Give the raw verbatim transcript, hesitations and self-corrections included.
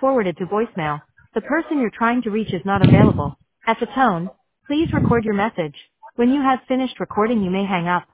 forwarded to voicemail. The person you're trying to reach is not available. At the tone, please record your message. When you have finished recording, you may hang up.